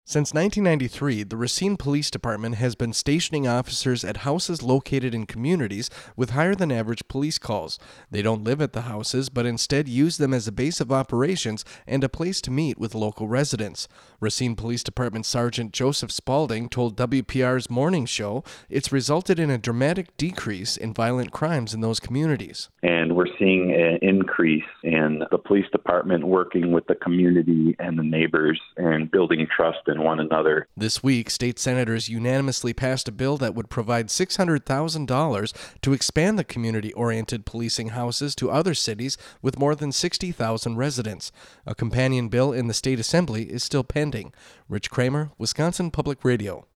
Since 1993, the Racine Police Department has been stationing officers at houses located in communities with higher than average police calls. They don't live at the houses, but instead use them as a base of operations and a place to meet with local residents. Racine Police Department Sergeant Joseph Spalding told WPR's Morning Show it's resulted in a dramatic decrease in violent crimes in those communities. And we're seeing an increase in the police department working with the community and the neighbors and building trust in one another. This week, state senators unanimously passed a bill that would provide $600,000 to expand the community-oriented policing houses to other cities with more than 60,000 residents. A companion bill in the state assembly is still pending. Rich Kramer, Wisconsin Public Radio.